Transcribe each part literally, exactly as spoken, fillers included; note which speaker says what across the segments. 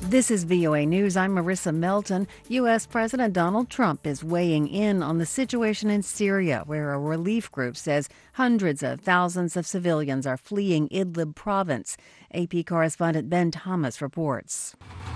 Speaker 1: This is V O A News. I'm Marissa Melton. U S. President Donald Trump is weighing in on the situation in Syria, where a relief group says hundreds of thousands of civilians are fleeing Idlib province. A P correspondent Ben Thomas reports.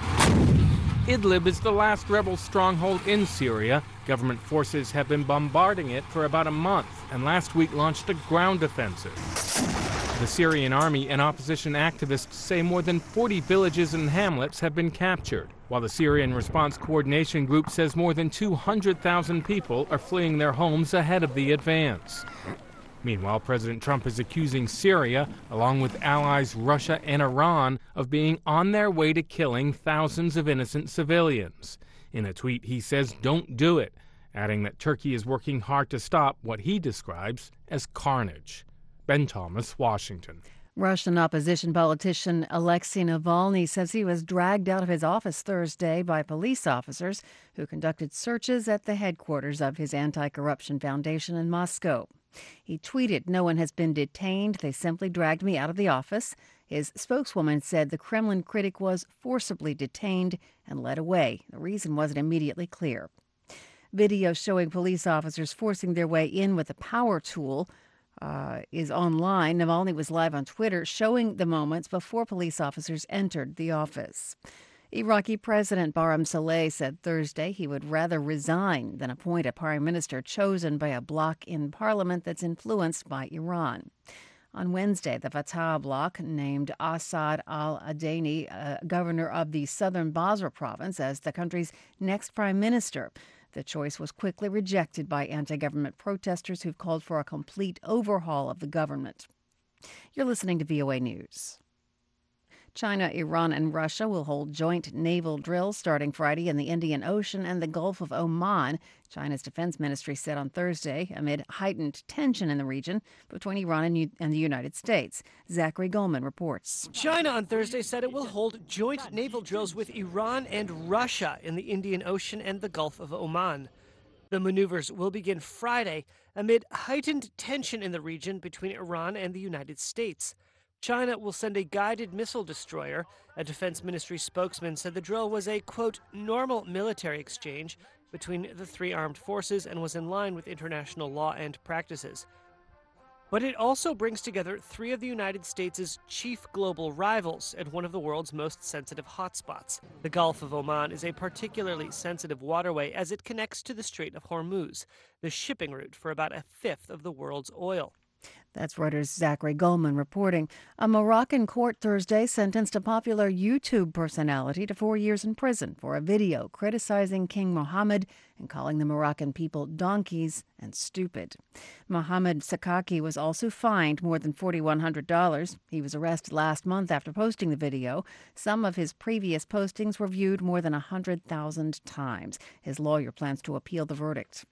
Speaker 2: Idlib is the last rebel stronghold in Syria. Government forces have been bombarding it for about a month and last week launched a ground offensive. The Syrian army and opposition activists say more than forty villages and hamlets have been captured, while the Syrian Response Coordination Group says more than two hundred thousand people are fleeing their homes ahead of the advance. Meanwhile, President Trump is accusing Syria, along with allies Russia and Iran, of being on their way to killing thousands of innocent civilians. In a tweet, he says, "Don't do it," adding that Turkey is working hard to stop what he describes as carnage. Ben Thomas, Washington.
Speaker 1: Russian opposition politician Alexei Navalny says he was dragged out of his office Thursday by police officers who conducted searches at the headquarters of his anti-corruption foundation in Moscow. He tweeted, "No one has been detained. They simply dragged me out of the office." His spokeswoman said the Kremlin critic was forcibly detained and led away. The reason wasn't immediately clear. Video showing police officers forcing their way in with a power tool Uh, is online. Navalny was live on Twitter showing the moments before police officers entered the office. Iraqi President Barham Saleh said Thursday he would rather resign than appoint a prime minister chosen by a bloc in parliament that's influenced by Iran. On Wednesday, the Fatah bloc named Assad al-Adani, uh, governor of the southern Basra province, as the country's next prime minister. The choice was quickly rejected by anti-government protesters who've called for a complete overhaul of the government. You're listening to V O A News. China, Iran, and Russia will hold joint naval drills starting Friday in the Indian Ocean and the Gulf of Oman, China's defense ministry said on Thursday, amid heightened tension in the region between Iran and, U- and the United States. Zachary Goldman reports.
Speaker 3: China on Thursday said it will hold joint naval drills with Iran and Russia in the Indian Ocean and the Gulf of Oman. The maneuvers will begin Friday amid heightened tension in the region between Iran and the United States. China will send a guided missile destroyer. A defense ministry spokesman said the drill was a, quote, normal military exchange between the three armed forces and was in line with international law and practices. But it also brings together three of the United States' chief global rivals at one of the world's most sensitive hotspots. The Gulf of Oman is a particularly sensitive waterway as it connects to the Strait of Hormuz, the shipping route for about a fifth of the world's oil.
Speaker 1: That's Reuters' Zachary Goldman reporting. A Moroccan court Thursday sentenced a popular YouTube personality to four years in prison for a video criticizing King Mohammed and calling the Moroccan people donkeys and stupid. Mohammed Sakaki was also fined more than four thousand one hundred dollars. He was arrested last month after posting the video. Some of his previous postings were viewed more than one hundred thousand times. His lawyer plans to appeal the verdict.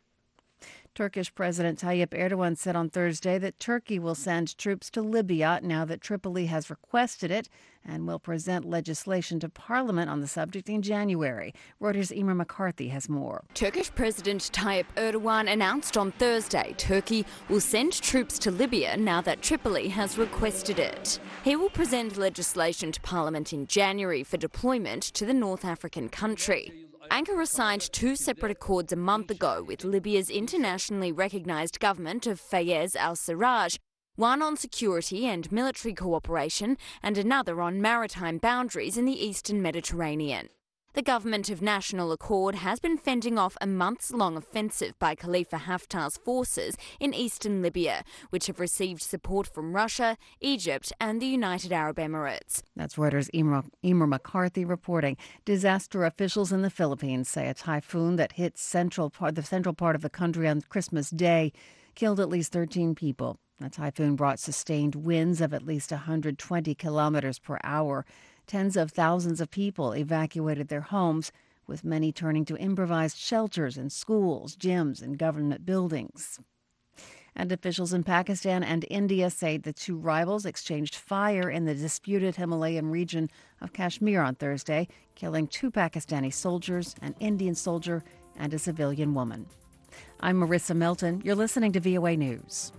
Speaker 1: Turkish President Tayyip Erdogan said on Thursday that Turkey will send troops to Libya now that Tripoli has requested it and will present legislation to Parliament on the subject in January. Reuters' Emer McCarthy has more.
Speaker 4: Turkish President Tayyip Erdogan announced on Thursday Turkey will send troops to Libya now that Tripoli has requested it. He will present legislation to Parliament in January for deployment to the North African country. Ankara signed two separate accords a month ago with Libya's internationally recognised government of Fayez al-Sarraj, one on security and military cooperation and another on maritime boundaries in the eastern Mediterranean. The government of National Accord has been fending off a months-long offensive by Khalifa Haftar's forces in eastern Libya, which have received support from Russia, Egypt and the United Arab Emirates.
Speaker 1: That's Reuters' Emer, Emer McCarthy reporting. Disaster officials in the Philippines say a typhoon that hit central part, the central part of the country on Christmas Day killed at least thirteen people. The typhoon brought sustained winds of at least one hundred twenty kilometers per hour. Tens of thousands of people evacuated their homes, with many turning to improvised shelters in schools, gyms, and government buildings. And officials in Pakistan and India say the two rivals exchanged fire in the disputed Himalayan region of Kashmir on Thursday, killing two Pakistani soldiers, an Indian soldier, and a civilian woman. I'm Marissa Melton. You're listening to V O A News.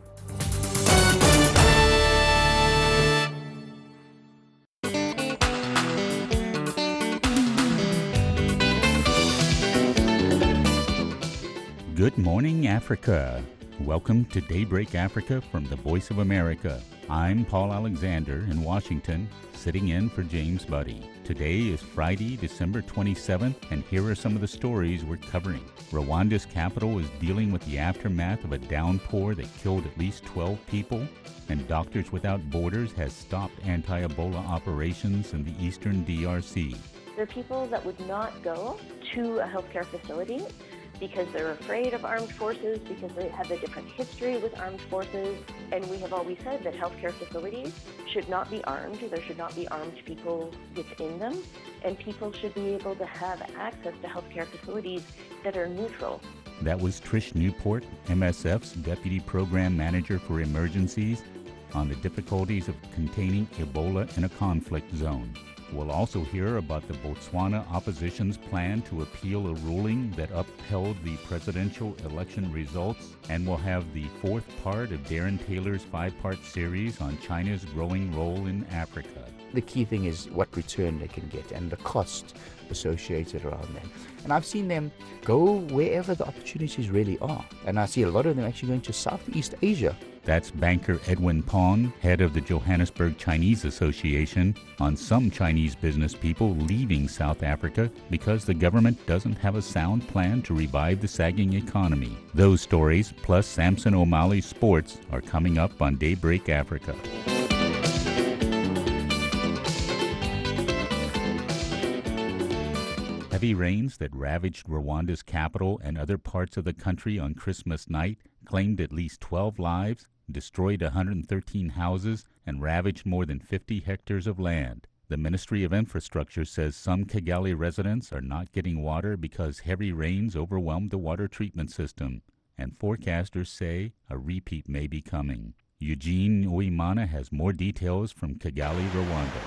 Speaker 5: Good morning, Africa. Welcome to Daybreak Africa from the Voice of America. I'm Paul Alexander in Washington, sitting in for James Buddy. Today is Friday, December twenty-seventh, and here are some of the stories we're covering. Rwanda's capital is dealing with the aftermath of a downpour that killed at least twelve people, and Doctors Without Borders has stopped anti-Ebola operations in the eastern D R C.
Speaker 6: There are people that would not go to a healthcare facility because they're afraid of armed forces, because they have a different history with armed forces. And we have always said that healthcare facilities should not be armed. There should not be armed people within them. And people should be able to have access to healthcare facilities that are neutral.
Speaker 5: That was Trish Newport, M S F's Deputy Program Manager for Emergencies, on the difficulties of containing Ebola in a conflict zone. We'll also hear about the Botswana opposition's plan to appeal a ruling that upheld the presidential election results, and we'll have the fourth part of Darren Taylor's five-part series on China's growing role in Africa.
Speaker 7: The key thing is what return they can get and the cost associated around them. And I've seen them go wherever the opportunities really are. And I see a lot of them actually going to Southeast Asia.
Speaker 5: That's banker Edwin Pong, head of the Johannesburg Chinese Association, on some Chinese business people leaving South Africa because the government doesn't have a sound plan to revive the sagging economy. Those stories, plus Samson O'Malley's sports, are coming up on Daybreak Africa. Heavy rains that ravaged Rwanda's capital and other parts of the country on Christmas night claimed at least twelve lives, destroyed one hundred thirteen houses, and ravaged more than fifty hectares of land. The Ministry of Infrastructure says some Kigali residents are not getting water because heavy rains overwhelmed the water treatment system, and forecasters say a repeat may be coming. Eugene Uimana has more details from Kigali, Rwanda.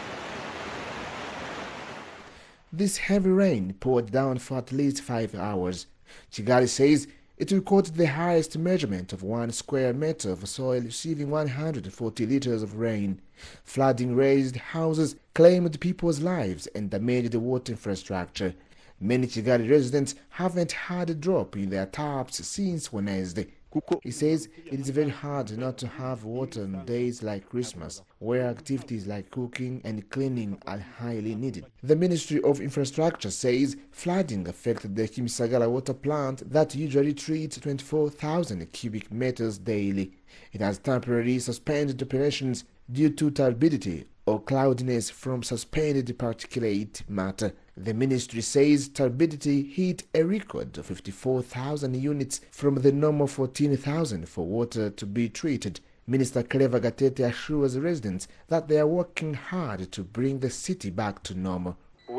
Speaker 8: This heavy rain poured down for at least five hours. Kigali says it recorded the highest measurement of one square meter of soil receiving one hundred forty liters of rain. Flooding razed houses, claimed people's lives, and damaged the water infrastructure. Many Kigali residents haven't had a drop in their taps since Wednesday. He says it is very hard not to have water on days like Christmas, where activities like cooking and cleaning are highly needed. The Ministry of Infrastructure says flooding affected the Kimisagara water plant that usually treats twenty-four thousand cubic meters daily. It has temporarily suspended operations due to turbidity or cloudiness from suspended particulate matter. The ministry says turbidity hit a record of fifty-four thousand units from the normal fourteen thousand for water to be treated. Minister Claver Gatete assures residents that they are working hard to bring the city back to normal.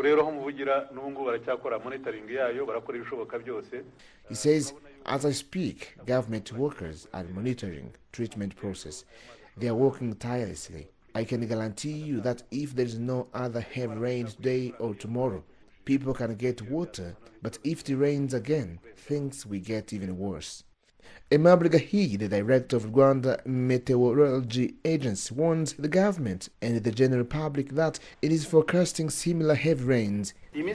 Speaker 8: He says, as I speak, government workers are monitoring treatment process. They are working tirelessly. I can guarantee you that if there is no other heavy rain today or tomorrow, people can get water, but if it rains again, things will get even worse. Aimable Gahi, the director of Rwanda Meteorology Agency, warns the government and the general public that it is forecasting similar heavy rains. He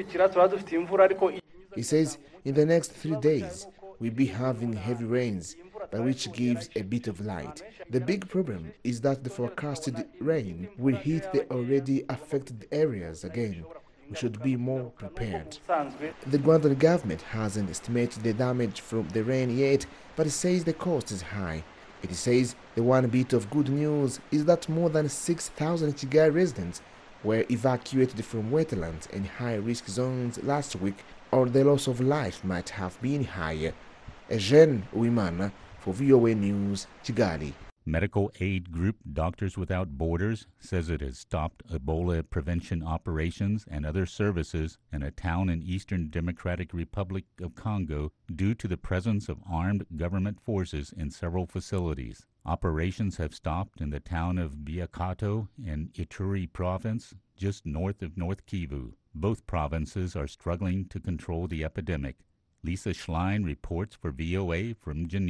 Speaker 8: says in the next three days, we'll be having heavy rains, but which gives a bit of light. The big problem is that the forecasted rain will hit the already affected areas again. We should be more prepared. The Rwandan government hasn't estimated the damage from the rain yet, but it says the cost is high. It says the one bit of good news is that more than six thousand Kigali residents were evacuated from wetlands and high-risk zones last week, or the loss of life might have been higher. Eugene Uimana for V O A News, Kigali.
Speaker 5: Medical aid group Doctors Without Borders says it has stopped Ebola prevention operations and other services in a town in Eastern Democratic Republic of Congo due to the presence of armed government forces in several facilities. Operations have stopped in the town of Biakato in Ituri province, just north of North Kivu. Both provinces are struggling to control the epidemic. Lisa Schlein reports for V O A from Geneva.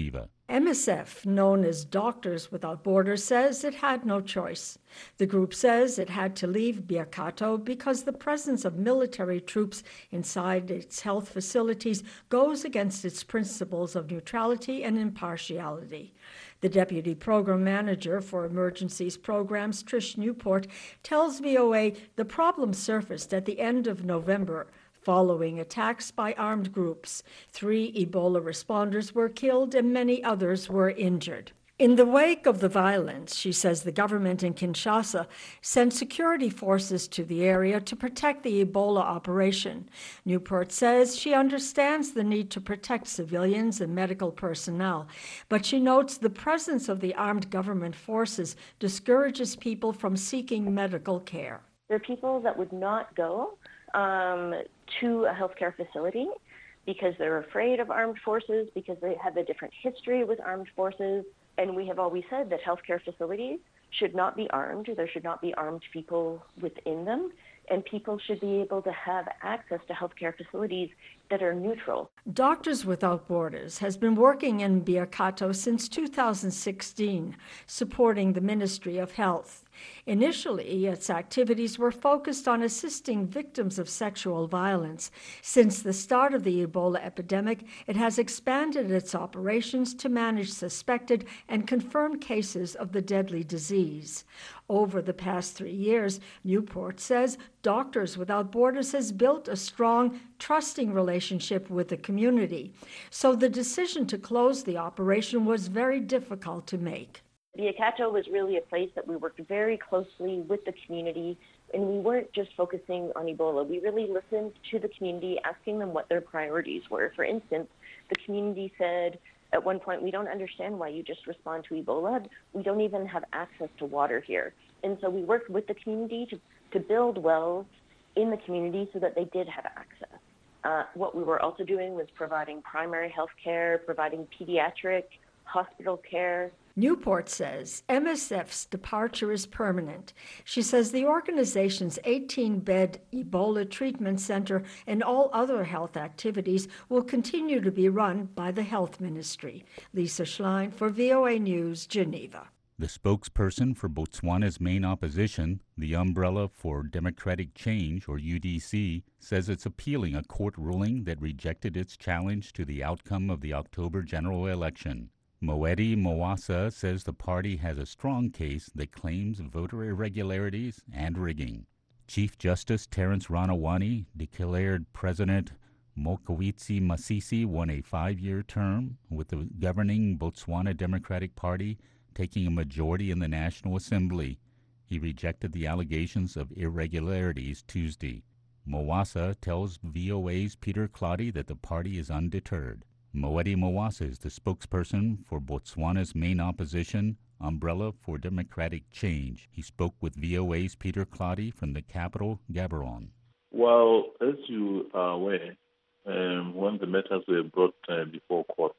Speaker 9: M S F, known as Doctors Without Borders, says it had no choice. The group says it had to leave Biakato because the presence of military troops inside its health facilities goes against its principles of neutrality and impartiality. The deputy program manager for emergencies programs, Trish Newport, tells V O A the problem surfaced at the end of November following attacks by armed groups. Three Ebola responders were killed and many others were injured. In the wake of the violence, she says the government in Kinshasa sent security forces to the area to protect the Ebola operation. Newport says she understands the need to protect civilians and medical personnel, but she notes the presence of the armed government forces discourages people from seeking medical care.
Speaker 6: There are people that would not go um, to a healthcare facility because they're afraid of armed forces, because they have a different history with armed forces. And we have always said that healthcare facilities should not be armed. There should not be armed people within them. And people should be able to have access to healthcare facilities that are neutral.
Speaker 9: Doctors Without Borders has been working in Biakato since two thousand sixteen, supporting the Ministry of Health. Initially, its activities were focused on assisting victims of sexual violence. Since the start of the Ebola epidemic, it has expanded its operations to manage suspected and confirmed cases of the deadly disease. Over the past three years, Newport says Doctors Without Borders has built a strong, trusting relationship with the community. So the decision to close the operation was very difficult to make.
Speaker 6: Biakato was really a place that we worked very closely with the community, and we weren't just focusing on Ebola. We really listened to the community, asking them what their priorities were. For instance, the community said at one point, we don't understand why you just respond to Ebola. We don't even have access to water here. And so we worked with the community to, to build wells in the community so that they did have access. Uh, what we were also doing was providing primary health care, providing pediatric hospital care.
Speaker 9: Newport says M S F's departure is permanent. She says the organization's eighteen-bed Ebola treatment center and all other health activities will continue to be run by the Health Ministry. Lisa Schlein for V O A News, Geneva.
Speaker 5: The spokesperson for Botswana's main opposition, the Umbrella for Democratic Change, or U D C, says it's appealing a court ruling that rejected its challenge to the outcome of the October general election. Moeti Mawasa says the party has a strong case that claims voter irregularities and rigging. Chief Justice Terence Ranawani declared President Mokgweetsi Masisi won a five-year term, with the governing Botswana Democratic Party taking a majority in the National Assembly. He rejected the allegations of irregularities Tuesday. Mawasa tells V O A's Peter Claudy that the party is undeterred. Moeti Mawasa is the spokesperson for Botswana's main opposition, Umbrella for Democratic Change. He spoke with V O A's Peter Claudy from the capital, Gaborone.
Speaker 10: Well, as you are aware, um, when the matters were brought uh, before court,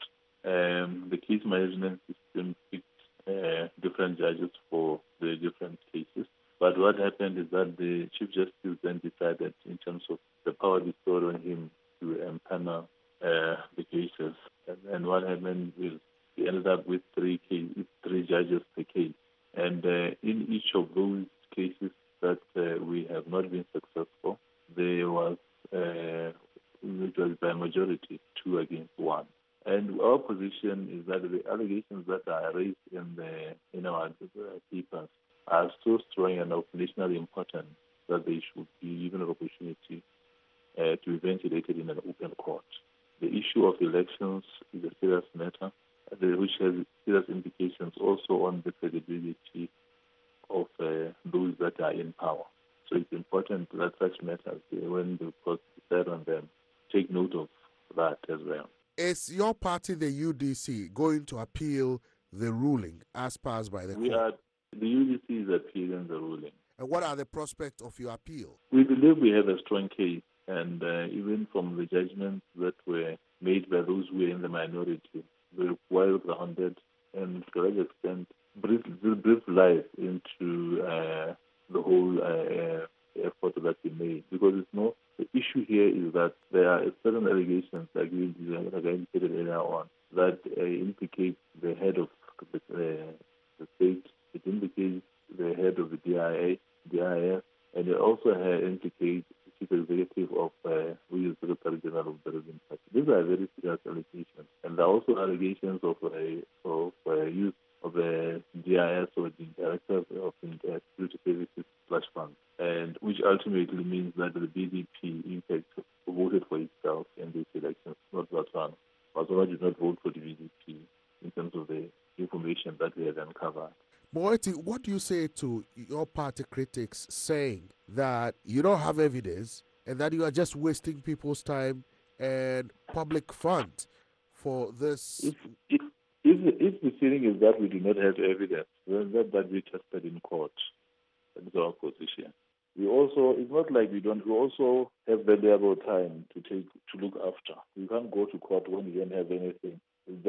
Speaker 10: um, the case management system picked uh, different judges for the different cases. But what happened is that the Chief Justice then decided, in terms of the power bestowed on him to empanel Uh, the cases, and then what happened is we ended up with three cases, three judges per case, and uh, in each of those cases that uh, we have not been successful, there was uh, it was by majority, two against one. And our position is that the allegations that are raised in the in our papers are so strong and of national importance that they should be given an opportunity uh, to be ventilated in an open court. The issue of elections is a serious matter, which has serious implications also on the credibility of uh, those that are in power. So it's important that such matters, when the court decide on them, take note of that as well.
Speaker 11: Is your party, the U D C, going to appeal the ruling as passed by the
Speaker 10: we
Speaker 11: court?
Speaker 10: Are, the U D C is appealing the ruling.
Speaker 11: And what are the prospects of your appeal?
Speaker 10: We believe we have a strong case. And uh, even from the judgments that were made by those who were in the minority, they were well-grounded and, to a large extent, breathed life into uh, the whole uh, effort that we made, because it's no, the issue here is that there are certain allegations, like we like I indicated earlier on, that uh, implicate the head of the, uh, the state, it implicates the head of the D I A, D I S, and it also uh, implicates the chief executive of uh, who is the Secretary General of the Revenue. These are very serious allegations, and there are also allegations of uh, of uh, use of the D I S or the Director of the Security Services Slush Fund, and which ultimately means that the B D P, in fact, voted for itself in these elections, not Botswana. Botswana did not vote for the B D P in terms of the information that we had uncovered.
Speaker 11: Moeti, what do you say to your party critics saying that you don't have evidence and that you are just wasting people's time and public funds for this?
Speaker 10: If, if, if, if the feeling is that we do not have evidence, then that, that we tested in court. That is our position. We also, it's not like we don't, we also have valuable time to take, to look after. We can't go to court when we don't have anything.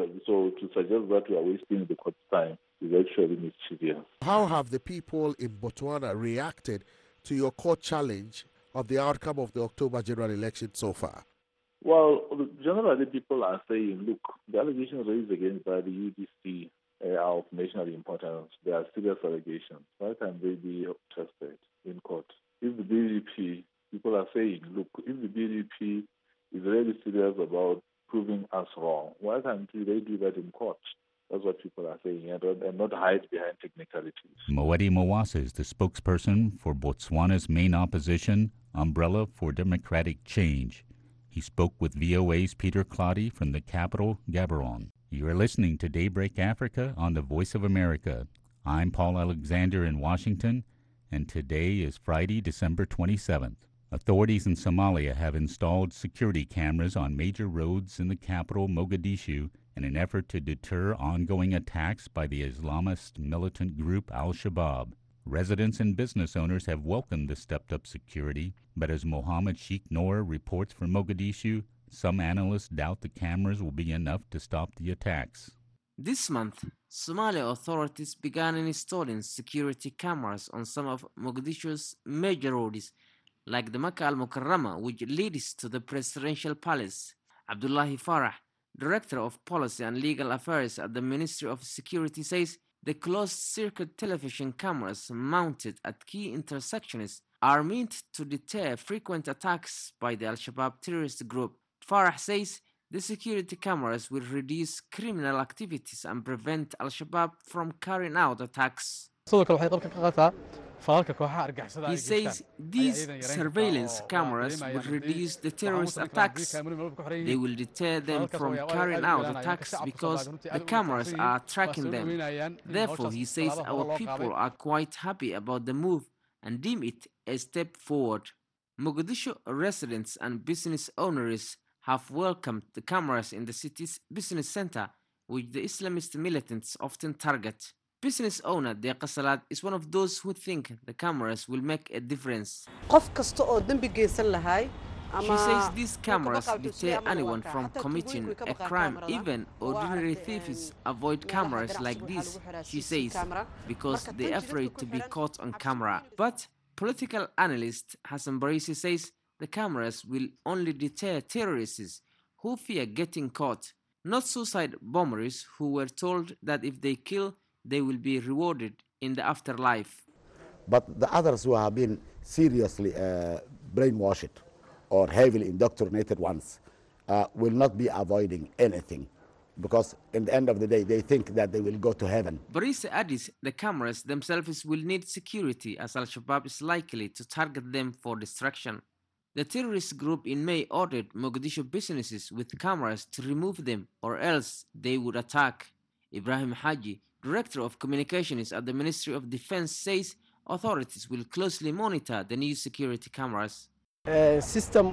Speaker 10: So to suggest that we are wasting the court's time is actually mischievous.
Speaker 11: How have the people in Botswana reacted to your court challenge of the outcome of the October general election so far?
Speaker 10: Well, generally people are saying, look, the allegations raised against by the U D C uh, are of national importance. They are serious allegations. Why can't they be tested in court? If the B D P, people are saying, look, if the B D P is really serious about proving us wrong, why can't they do that in court? That's what people are saying, and not hide behind technicalities.
Speaker 5: Moeti Mawasa is the spokesperson for Botswana's main opposition, Umbrella for Democratic Change. He spoke with V O A's Peter Claudy from the capital, Gaborone. You are listening to Daybreak Africa on the Voice of America. I'm Paul Alexander in Washington, and today is Friday, December twenty-seventh. Authorities in Somalia have installed security cameras on major roads in the capital, Mogadishu, in an effort to deter ongoing attacks by the Islamist militant group Al-Shabaab. Residents and business owners have welcomed the stepped-up security, but as Mohammed Sheikh Noor reports from Mogadishu, some analysts doubt the cameras will be enough to stop the attacks.
Speaker 12: This month, Somali authorities began installing security cameras on some of Mogadishu's major roads, like the Makkah al-Mukarramah, which leads to the presidential palace. Abdullahi Farah, Director of Policy and Legal Affairs at the Ministry of Security, says the closed-circuit television cameras mounted at key intersections are meant to deter frequent attacks by the Al-Shabaab terrorist group. Farah says the security cameras will reduce criminal activities and prevent Al-Shabaab from carrying out attacks. He says these surveillance cameras will reduce the terrorist attacks. They will deter them from carrying out attacks because the cameras are tracking them. Therefore, he says our people are quite happy about the move and deem it a step forward. Mogadishu residents and business owners have welcomed the cameras in the city's business center, which the Islamist militants often target. Business owner Deqa Salad is one of those who think the cameras will make a difference. She says these cameras deter anyone from committing a crime. Even ordinary thieves avoid cameras like this, she says, because they're afraid to be caught on camera. But political analyst Hassan Barisi says the cameras will only deter terrorists who fear getting caught, not suicide bombers who were told that if they kill, they will be rewarded in the afterlife.
Speaker 13: But the others who have been seriously uh, brainwashed or heavily indoctrinated ones uh, will not be avoiding anything, because in the end of the day they think that they will go to heaven.
Speaker 12: Barisi adds the cameras themselves will need security, as Al-Shabaab is likely to target them for destruction. The terrorist group in May ordered Mogadishu businesses with cameras to remove them, or else they would attack. Ibrahim Haji, Director of Communications at the Ministry of Defense, says authorities will closely monitor the new security cameras.
Speaker 14: A
Speaker 12: special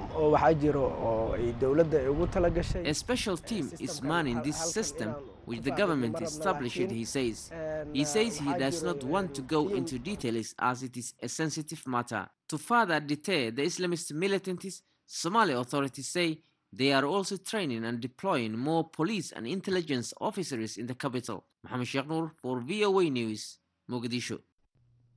Speaker 12: team is manning this system, which the government established, he says. He says he does not want to go into details as it is a sensitive matter. To further deter the Islamist militants, Somali authorities say they are also training and deploying more police and intelligence officers in the capital. Mohammed Sheikh Noor for V O A News, Mogadishu.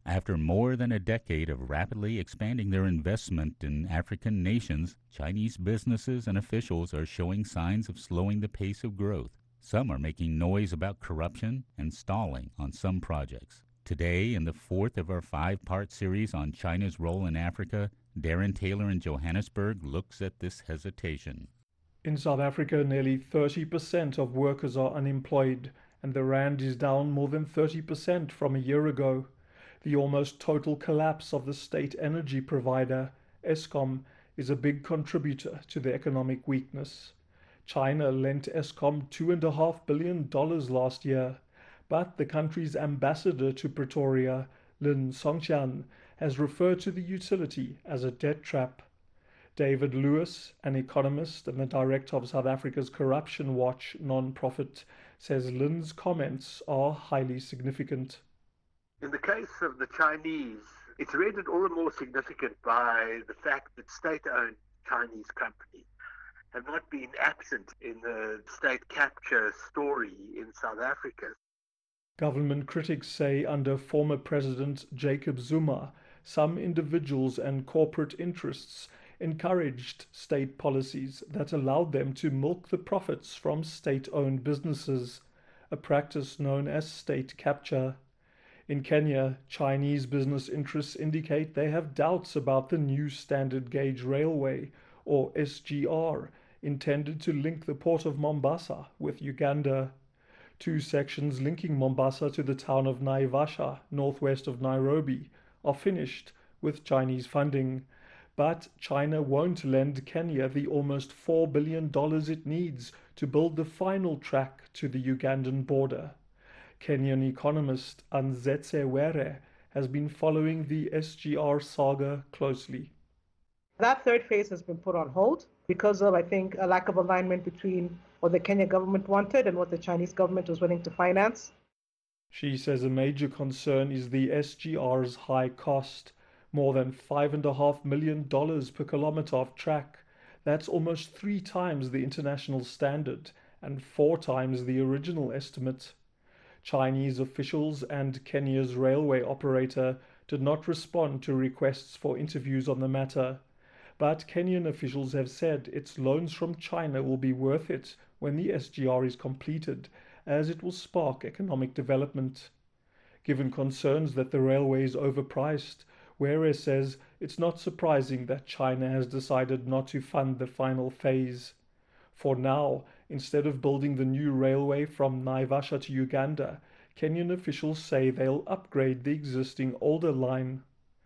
Speaker 5: After more than a decade of rapidly expanding their investment in African nations, Chinese businesses and officials are showing signs of slowing the pace of growth. Some are making noise about corruption and stalling on some projects. Today, in the fourth of our five-part series on China's role in Africa, Darren Taylor in Johannesburg looks at this hesitation.
Speaker 14: In South Africa, nearly thirty percent of workers are unemployed, and the rand is down more than thirty percent from a year ago. The almost total collapse of the state energy provider, Eskom, is a big contributor to the economic weakness. China lent Eskom two point five billion dollars last year, but the country's ambassador to Pretoria, Lin Songqian, has referred to the utility as a debt trap. David Lewis, an economist and the director of South Africa's Corruption Watch non-profit, says Lin's comments are highly significant.
Speaker 15: In the case of the Chinese, it's rendered all the more significant by the fact that state-owned Chinese companies have not been absent in the state capture story in South Africa.
Speaker 14: Government critics say under former President Jacob Zuma, some individuals and corporate interests encouraged state policies that allowed them to milk the profits from state-owned businesses, a practice known as state capture. In Kenya, Chinese business interests indicate they have doubts about the new standard gauge railway, or S G R, intended to link the port of Mombasa with Uganda. Two sections linking Mombasa to the town of Naivasha, northwest of Nairobi, are finished with Chinese funding. But China won't lend Kenya the almost four billion dollars it needs to build the final track to the Ugandan border. Kenyan economist Anzetse Were has been following the S G R saga closely.
Speaker 16: That third phase has been put on hold because of, I think, a lack of alignment between what the Kenya government wanted and what the Chinese government was willing to finance.
Speaker 14: She says a major concern is the S G R's high cost, more than five and a half million dollars per kilometer of track. That's almost three times the international standard and four times the original estimate. Chinese officials and Kenya's railway operator did not respond to requests for interviews on the matter, but Kenyan officials have said its loans from China will be worth it when the S G R is completed, as it will spark economic development. Given concerns that the railway is overpriced, Were says it's not surprising that China has decided not to fund the final phase. For now, instead of building the new railway from Naivasha to Uganda, Kenyan officials say they'll upgrade the existing older line.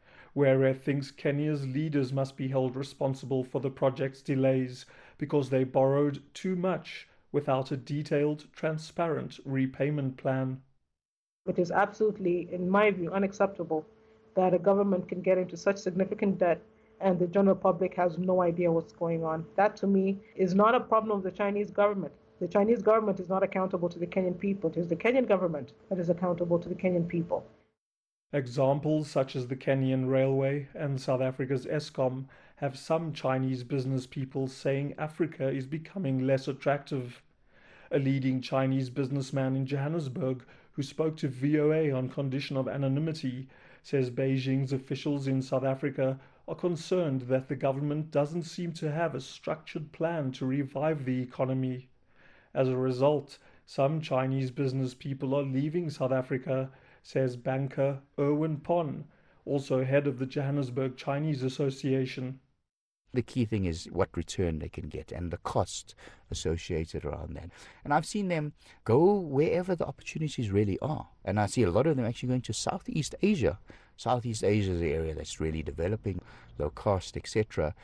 Speaker 14: Were thinks Kenya's leaders must be held responsible for the project's delays because they borrowed too much without a detailed, transparent repayment plan.
Speaker 16: It is absolutely, in my view, unacceptable that a government can get into such significant debt and the general public has no idea what's going on. That, to me, is not a problem of the Chinese government. The Chinese government is not accountable to the Kenyan people. It is the Kenyan government that is accountable to the Kenyan people.
Speaker 14: Examples such as the Kenyan Railway and South Africa's Eskom have some Chinese business people saying Africa is becoming less attractive. A leading Chinese businessman in Johannesburg who spoke to V O A on condition of anonymity says Beijing's officials in South Africa are concerned that the government doesn't seem to have a structured plan to revive the economy. As a result, some Chinese business people are leaving South Africa, says banker Erwin Pon, also head of the Johannesburg Chinese Association.
Speaker 7: The key thing is what return they can get and the cost associated around that. And I've seen them go wherever the opportunities really are. And I see a lot of them actually going to Southeast Asia. Southeast Asia is the area that's really developing, low cost, et cetera.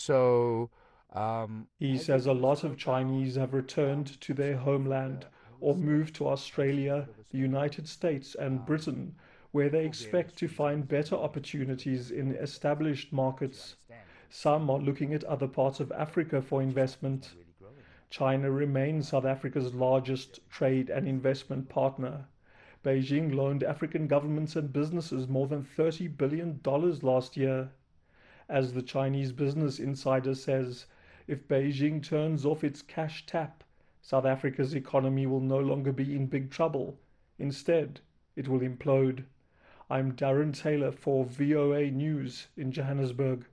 Speaker 7: So um,
Speaker 14: he says a lot of Chinese have returned to their homeland or moved to Australia, the United States and Britain, where they expect to find better opportunities in established markets. Some are looking at other parts of Africa for investment. China remains South Africa's largest trade and investment partner. Beijing loaned African governments and businesses more than thirty billion dollars last year. As the Chinese Business Insider says, if Beijing turns off its cash tap, South Africa's economy will no longer be in big trouble. Instead, it will implode. I'm Darren Taylor for V O A News in Johannesburg.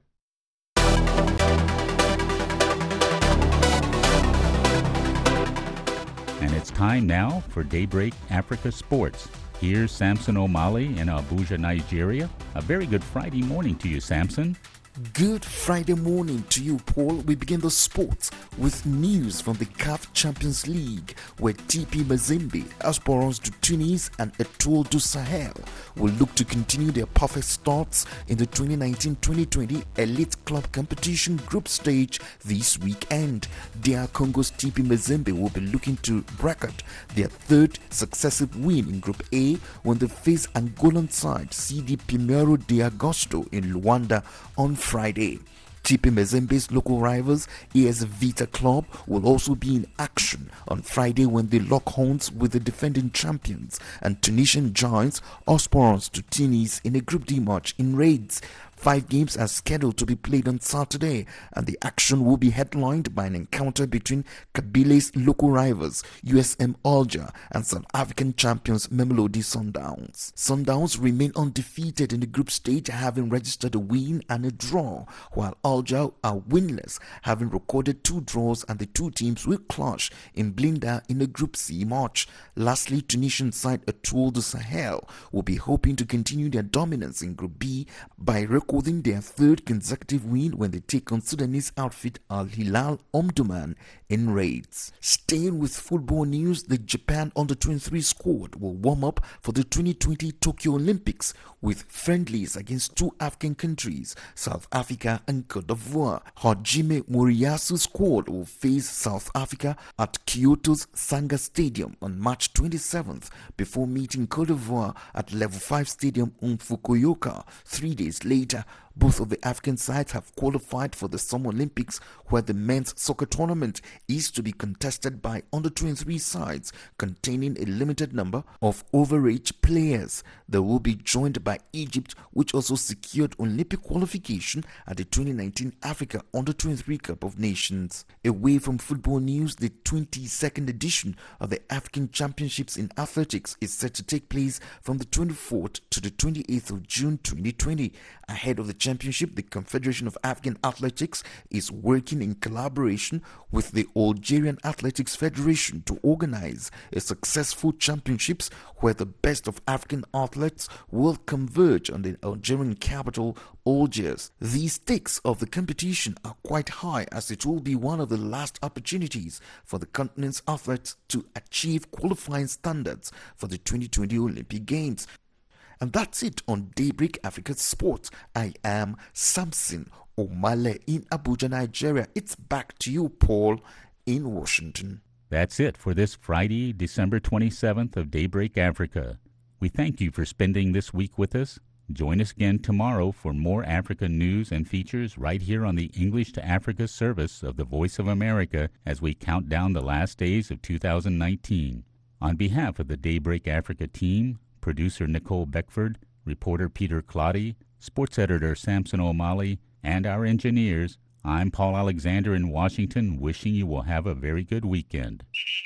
Speaker 5: And it's time now for Daybreak Africa Sports. Here's Samson Omale in Abuja, Nigeria. A very good Friday morning to you, Samson.
Speaker 17: Good Friday morning to you, Paul. We begin the sports with news from the C A F Champions League, where T P Mazembe, Esperance de Tunis and Etoile du Sahel will look to continue their perfect starts in the twenty nineteen twenty twenty Elite Club Competition group stage this weekend. D R Congo's T P Mazembe will be looking to bracket their third successive win in Group A when they face Angolan side C D Primeiro de Agosto in Luanda on Friday. T P Mazembe's local rivals A S Vita Club will also be in action on Friday when they lock horns with the defending champions and Tunisian giants Esperance de Tunis in a Group D match in Raids. Five games are scheduled to be played on Saturday, and the action will be headlined by an encounter between Kabyle's local rivals U S M Alger and South African champions Mamelodi Sundowns. Sundowns remain undefeated in the group stage, having registered a win and a draw, while Alger are winless, having recorded two draws, and the two teams will clash in Blinda in a Group C match. Lastly, Tunisian side Etoile du Sahel will be hoping to continue their dominance in Group B by recording their third consecutive win when they take on Sudanese outfit Al Hilal Omdurman in Raids. Staying with football news, the Japan under twenty-three squad will warm up for the twenty twenty Tokyo Olympics with friendlies against two African countries, South Africa and Cote d'Ivoire. Hajime Moriyasu's squad will face South Africa at Kyoto's Sanga Stadium on March twenty-seventh before meeting Cote d'Ivoire at Level five Stadium in Fukuoka three days later. Both of the African sides have qualified for the Summer Olympics, where the men's soccer tournament is to be contested by under twenty-three sides containing a limited number of overage players. They will be joined by Egypt, which also secured Olympic qualification at the twenty nineteen Africa under twenty-three Cup of Nations. Away from football news, the twenty-second edition of the African Championships in Athletics is set to take place from the twenty-fourth to the twenty-eighth of June twenty twenty. Ahead of the championship, the Confederation of African Athletics is working in collaboration with the Algerian Athletics Federation to organize a successful championships where the best of African athletes will converge on the Algerian capital, Algiers. The stakes of the competition are quite high, as it will be one of the last opportunities for the continent's athletes to achieve qualifying standards for the twenty twenty Olympic Games. And that's it on Daybreak Africa Sports. I am Samson Omale in Abuja, Nigeria. It's back to you, Paul, in Washington.
Speaker 5: That's it for this Friday, December twenty-seventh of Daybreak Africa. We thank you for spending this week with us. Join us again tomorrow for more Africa news and features right here on the English to Africa service of the Voice of America as we count down the last days of two thousand nineteen. On behalf of the Daybreak Africa team, producer Nicole Beckford, reporter Peter Clotty, sports editor Samson Omale, and our engineers, I'm Paul Alexander in Washington, wishing you will have a very good weekend.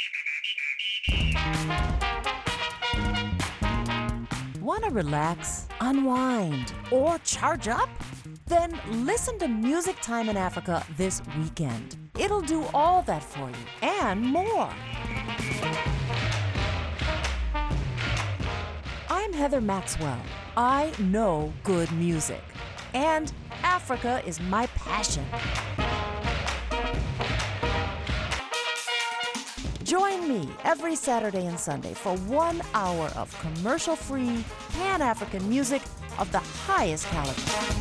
Speaker 18: Want to relax, unwind, or charge up? Then listen to Music Time in Africa this weekend. It'll do all that for you and more. I'm Heather Maxwell. I know good music, and Africa is my passion. Join me every Saturday and Sunday for one hour of commercial-free, Pan-African music of the highest caliber.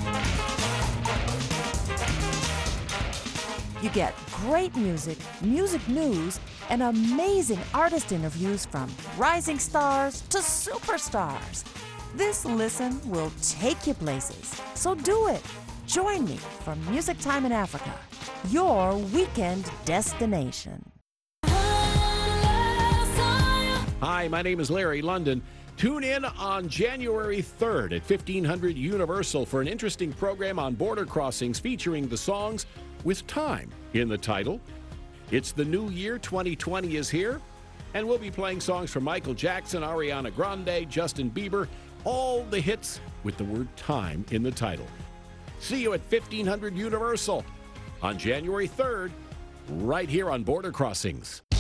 Speaker 18: You get great music, music news, and amazing artist interviews from rising stars to superstars. This listen will take you places, so do it. Join me for Music Time in Africa, your weekend destination.
Speaker 19: Hi, my name is Larry London. Tune in on January third at fifteen hundred Universal for an interesting program on border crossings featuring the songs with time in the title. It's the new year, twenty twenty is here, and we'll be playing songs from Michael Jackson, Ariana Grande, Justin Bieber, all the hits with the word time in the title. See you at fifteen hundred Universal on January third, right here on Border Crossings.